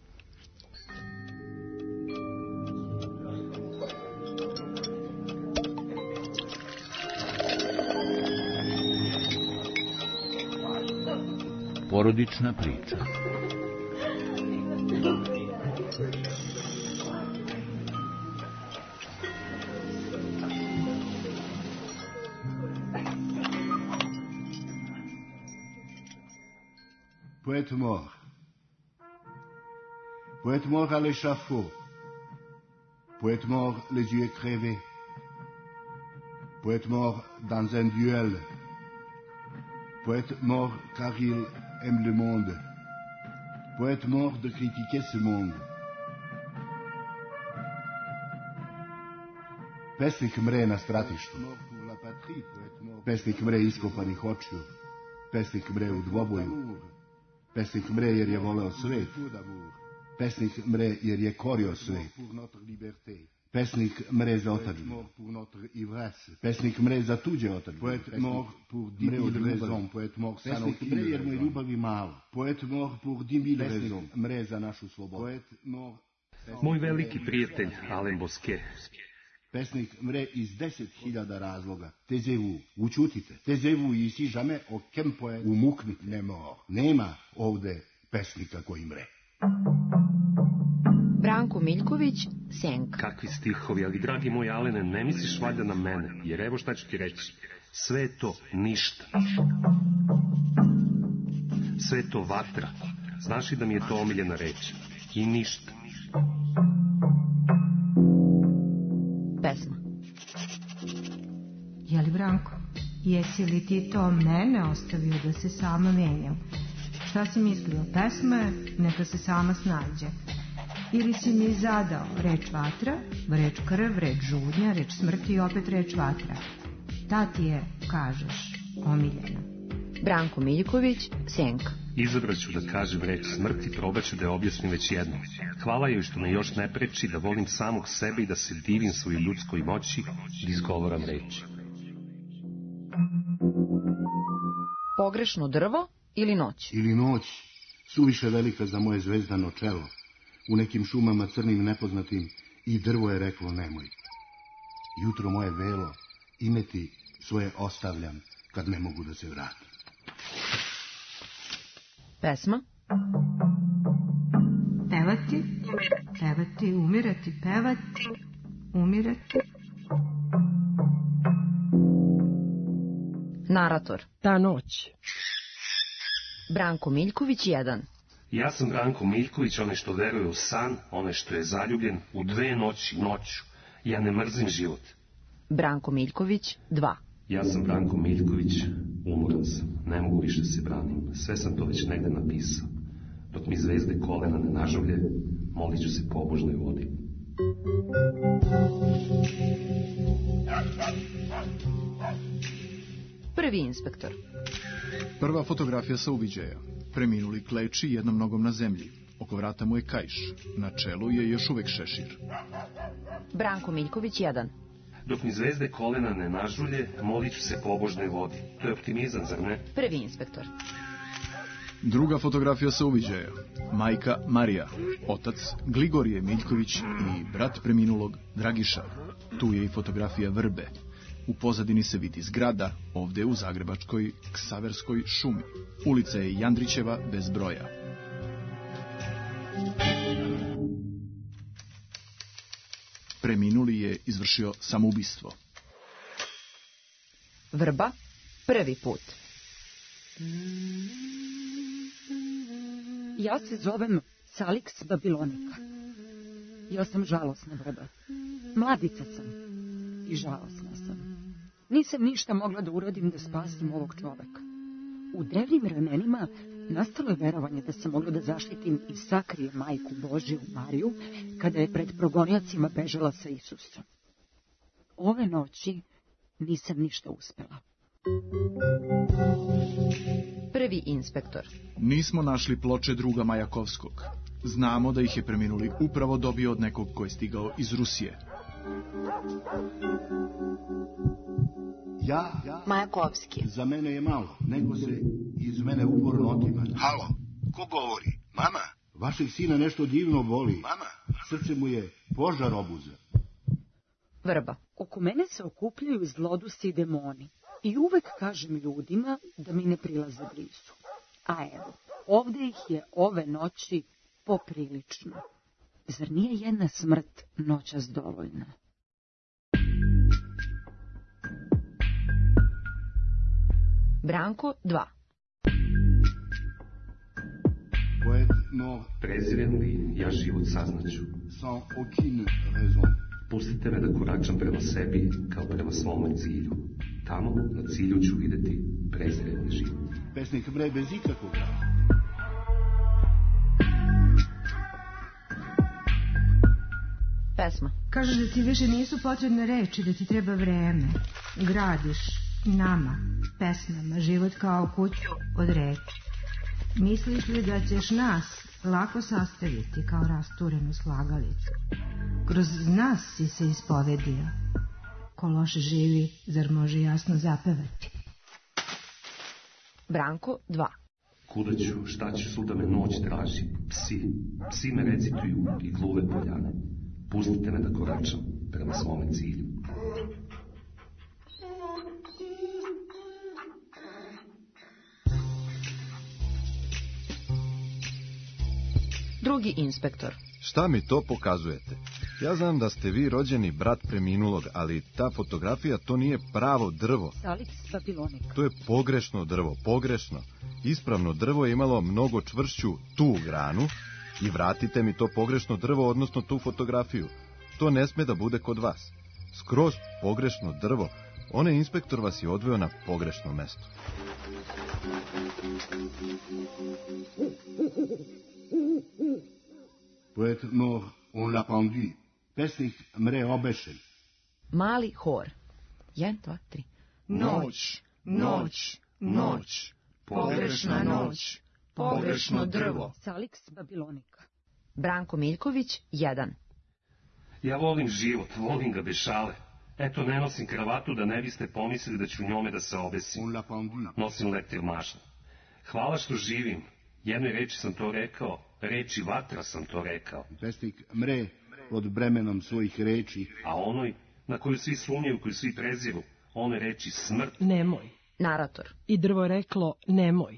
Porodična priča. Poète mort. Poète mort à l'échafaud. Poète mort les yeux crevés. Poète mort dans un duel. Poète mort car il aime le monde. Poète mort de critiquer ce monde. Pesnik mre na stratištu. Pesnik mre iskopanih očiju. Pesnik mre u dvoboju. Pesnik mre jer je voleo svet. Pesnik mre jer je korio svet. Pesnik mre za otadžbinu. Pesnik mre za tuđe otadžbine. Poète mort pour 10 000 raisons. Poète mort sans aucune raison. Jer mu je ljubavi malo. Poète mort pour 10 000 raisons. Mre za našu slobodu. Poète mort. Moj veliki prijatelj Alain Bosquet. Pesnik mre iz 10.000 razloga. Taisez-vous, učutite. Taisez-vous ici jamais aucun poète ou mukni ne mort. Nema ovde pesnika koji mre. Branko Miljković, Senka. Kakvi stihovi, ali dragi moj Alene, ne misliš valjda na mene, jer evo šta ću ti reći. Sve je to ništa. Sve je to vatra. Znaš li da mi je to omiljena reč? I ništa. Pesma. Jeli, Branko, jesi li ti to mene ostavio da se sama menjam? Šta si mislio? Pesma je, neka se sama snađe. Ili si mi zadao reč vatra, reč krv, reč žudnja, reč smrti i opet reč vatra. Ta ti je, kažeš, omiljena. Branko Miljković, Senka. Izabrat ću da kažem reč smrti, probat ću da je objasnim već jednom. Hvala joj što me još ne preči da volim samog sebe i da se divim svojoj ljudskoj moći da izgovoram reč. Pogrešno drvo ili noć? Ili noć, suviše velika za moje zvezdano čelo. U nekim šumama crnim nepoznatim i drvo je reklo nemoj. Jutro moje velo, ime ti svoje ostavljam kad ne mogu da se vratim. Pesma. Pevati, pevati, umirati, pevati, umirati. Narator. Ta noć. Branko Miljković, 1. Ja sam Branko Miljković, onaj što veruje u san, onaj što je zaljubljen u 2 noći noću. Ja ne mrzim život. Branko Miljković, 2. Ja sam Branko Miljković, umoran sam, ne mogu više da se branim. Sve sam to već negde napisao. Dok mi zvezde kolena ne nažavlje, molit ću se pobožnoj vodi. Prvi inspektor. Prva fotografija sa uviđaja. Preminuli kleči jednom nogom na zemlji. Oko vrata mu je kaiš. Na čelu je još uvek šešir. Branko Miljković, 1. Dok mi zvezde kolena ne nažulje, molit ću se pobožnoj vodi. To je optimizam, zar ne? Prvi inspektor. Druga fotografija sa uviđaja. Majka Marija, otac Gligorije Miljković i brat preminulog Dragiša. Tu je i fotografija vrbe. U pozadini se vidi zgrada, ovde u zagrebačkoj Ksaverskoj šumi. Ulica je Jandrićeva bez broja. Preminuli je izvršio samoubistvo. Vrba, prvi put. Ja se zovem Saliks Babilonika. Ja sam žalosna vrba. Mladica sam i žalosna sam. Nisam ništa mogla da uradim da spasim ovog čoveka. U drevnim vremenima nastalo je verovanje da sam mogla da zaštitim i sakrijem majku Božiju Mariju kada je pred progoniocima bežala sa Isusom. Ove noći nisam ništa uspela. Prvi inspektor. Nismo našli ploče druga Majakovskog. Znamo da ih je preminuli upravo dobio od nekog ko je stigao iz Rusije. Majakovski. Za mene je malo, nego se iz mene uporno otima. Halo, ko govori? Mama? Vašeg sina nešto divno boli. Mama? Srce mu je požar obuza. Vrba. Oko mene se okupljaju zlodusi i demoni. I uvek kažem ljudima da mi ne prilaze blizu. A evo, ovde ih je ove noći poprilično. Zar nije jedna smrt noćas dovoljna? Branko 2. Prezirem li ja život saznaću? Sans aucune raison. Pustite me da koračam prema sebi kao prema svome cilju. Tamo na cilju ću videti prezireni život. Pesnik bre bez ikakvog. Pesma. Kažeš da ti više nisu potrebne reči, da ti treba vreme. Gradiš nama, pesmama, život kao kuću od reči. Misliš li da ćeš nas lako sastaviti kao rasturenu slagalicu? Kroz nas si se ispovedio. Ko loše živi, zar može jasno zapevati? Branko 2. Kuda ću, šta ću, suda me noć traži. Psi me recituju i gluve poljane. Pustite me da koračam prema svome cilju. Drugi inspektor. Šta mi to pokazujete? Ja znam da ste vi rođeni brat preminulog, ali ta fotografija to nije pravo drvo. Saliks Babilonik. To je pogrešno drvo, pogrešno. Ispravno drvo je imalo mnogo čvršću tu granu i vratite mi to pogrešno drvo, odnosno tu fotografiju. To ne sme da bude kod vas. Skroz pogrešno drvo. Onaj inspektor vas je odveo na pogrešno mesto. Poet mort, on l'a pendu. Pesnik mre obešen. Mali hor. 1, 2, 3. Noć, noć, noć. Pogrešna noć, pogrešno drvo. Saliks Babilonika. Branko Miljković 1. Ja volim život, volim ga bez šale. Eto, ne nosim kravatu da ne biste pomislili da ću njome da se obesim. Nosim leptir mašna. Hvala što živim. Jednoj reči sam to rekao, reči vatra sam to rekao. Pesnik mre pod bremenom svojih reči. A onoj na koju svi sumnjaju, koju svi preziru, one reči smrt. Nemoj. Narator. I drvo reklo nemoj.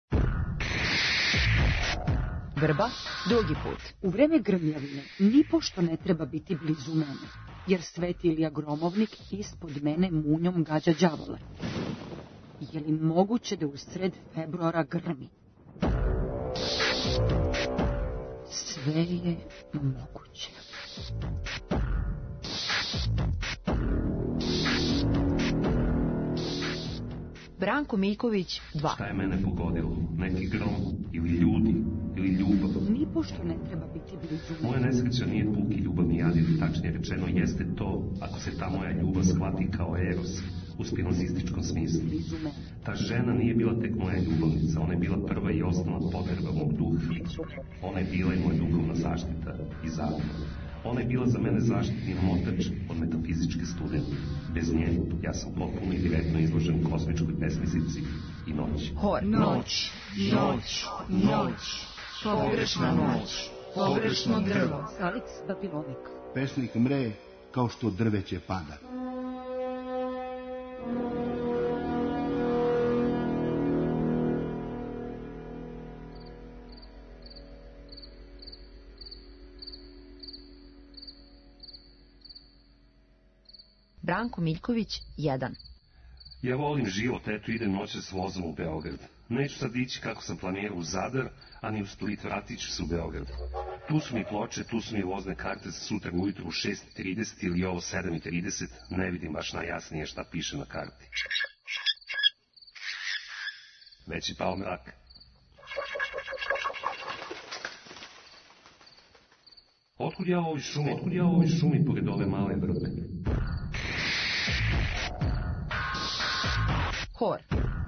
Vrba, drugi put. U vreme grmljavine nipošto ne treba biti blizu mene, jer Sveti Ilija Gromovnik ispod mene munjom gađa đavole. Je li moguće da u sred februara grmi? Sve je moguće. Branko Miljković 2. Šta je mene pogodilo? Neki grom ili ljudi ili ljubav? Nipošto ne treba biti blizu mene. Moja nesreća nije puki ljubavni jad, ili tačnije rečeno jeste to ako se ta moja ljubav shvati kao eros u spinozističkom smislu. Ta žena nije bila tek moja ljubavnica, ona je bila prva i osnovna potreba mog duha. Ona je bila i moja duhovna zaštita i zagrada. Ona je bila za mene zaštitni motač od metafizičke studije. Bez nje ja sam potpuno i direktno izložen kosmičkoj besmislici i noć. Hor. Noć, noć, noć, pogrešna noć, pogrešno drvo. Alex Babilonik. Pesnik mre kao što drveće pada. Branko Miljković 1. Ja volim život, eto idem noćas s vozom u Beograd. Neću sad ići kako sam planirao u Zadar, a ni u Split, vratit ću se u Beograd. Tu su mi ploče, tu su mi vozne karte za sutra ujutru u 6:30 ili ovo 7:30, ne vidim baš najjasnije šta piše na karti. Već je pao mrak. Otkud ja u ovoj šumi pored ove male vrbe? Hor.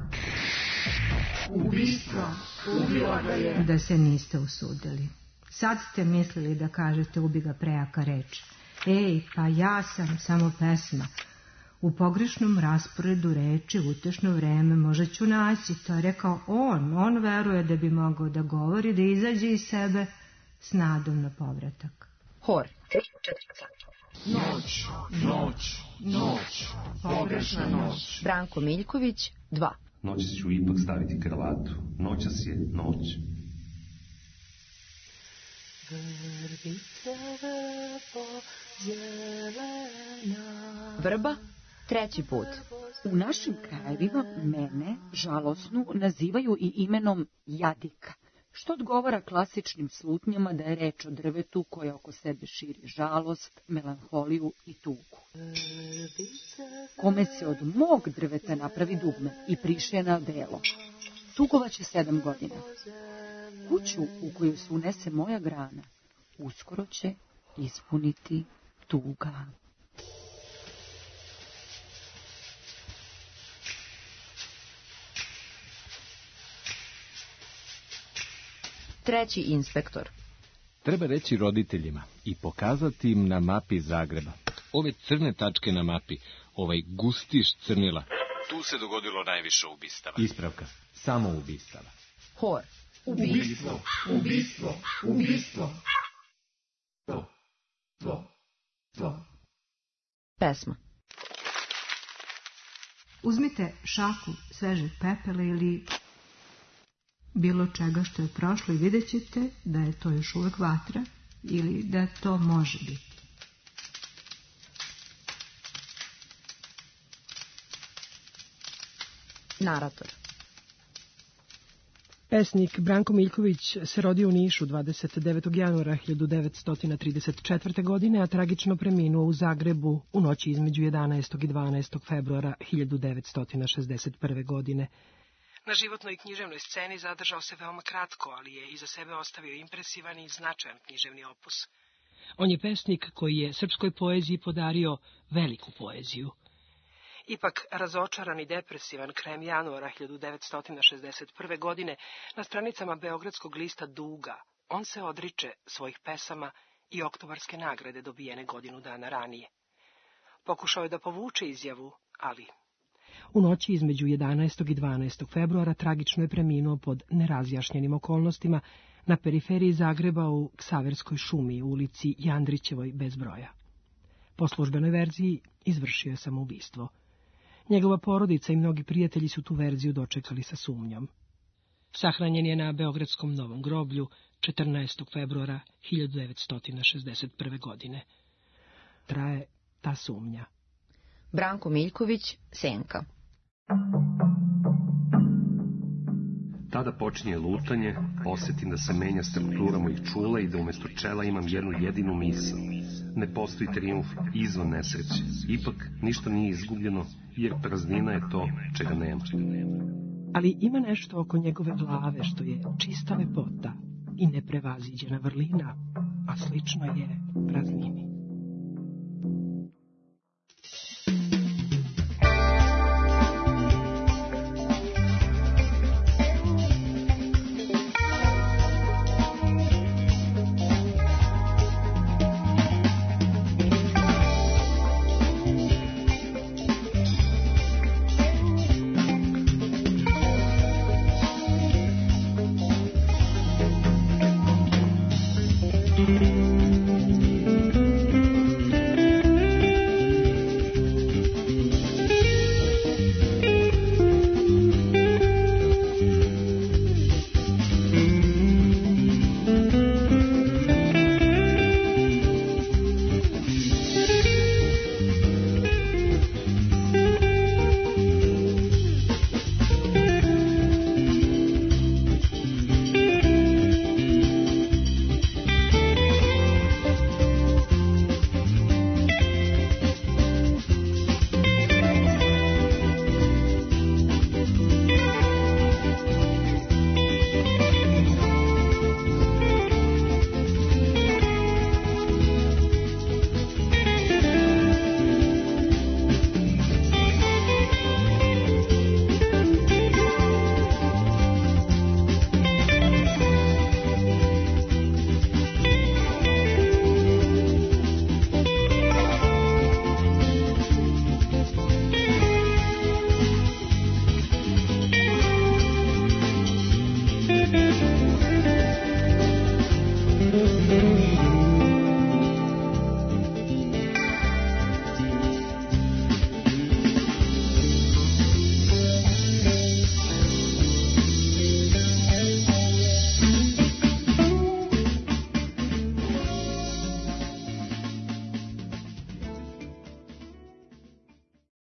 Ubistvo, ubila ga je. Da se niste usudili. Sad ste mislili da kažete ubi ga prejaka reč. Ej, pa ja sam samo pesma. U pogrešnom rasporedu reči utešno vreme možda ću naći. To je rekao on veruje da bi mogao da govori, da izađe iz sebe s nadom na povratak. Hor. Noć, noć, noć, pogrešna noć. Branko Miljković 2. Noćas ću ipak staviti kravatu. Noćas je noć. Vrba 3. put. U našim krajevima mene, žalosnu, nazivaju i imenom Jadika, što odgovara klasičnim slutnjama da je reč o drvetu koje oko sebe širi žalost, melanholiju i tugu. Kome se od mog drveta napravi dugme i prišije na delo, tugovaće 7 godina. Kuću u koju se unese moja grana, uskoro će ispuniti tuga. Treći inspektor. Treba reći roditeljima i pokazati im na mapi Zagreba. Ove crne tačke na mapi, ovaj gustiš crnila. Tu se dogodilo najviše ubistava. Ispravka, samo ubistava. Hor. Ubistvo, ubistvo, ubistvo. Pesma. Uzmite šaku svežeg pepela ili bilo čega što je prošlo i vidjet ćete da je to još uvek vatra ili da to može biti. Narator. Pesnik Branko Miljković se rodio u Nišu 29. januara 1934. godine, a tragično preminuo u Zagrebu u noći između 11. i 12. februara 1961. godine. Na životnoj i književnoj sceni zadržao se veoma kratko, ali je iza sebe ostavio impresivan i značajan književni opus. On je pesnik koji je srpskoj poeziji podario veliku poeziju. Ipak, razočaran i depresivan krajem januara 1961. godine na stranicama Beogradskog lista Duga, on se odriče svojih pesama i oktobarske nagrade dobijene godinu dana ranije. Pokušao je da povuče izjavu, ali u noći između 11. i 12. februara tragično je preminuo pod nerazjašnjenim okolnostima na periferiji Zagreba u Ksaverskoj šumi u ulici Jandrićevoj bez broja. Po službenoj verziji izvršio je samoubistvo. Njegova porodica i mnogi prijatelji su tu verziju dočekali sa sumnjom. Sahranjen je na Beogradskom Novom groblju 14. februara 1961. godine. Traje ta sumnja. Branko Miljković, Senka. Tada počinje lutanje, osjetim da se menja struktura mojih čula i da umjesto čela imam jednu jedinu misao. Ne postoji trijumf izvan nesreće. Ipak ništa nije izgubljeno, jer praznina je to čega nema. Ali ima nešto oko njegove glave što je čista lepota i neprevaziđena vrlina, a slično je praznini.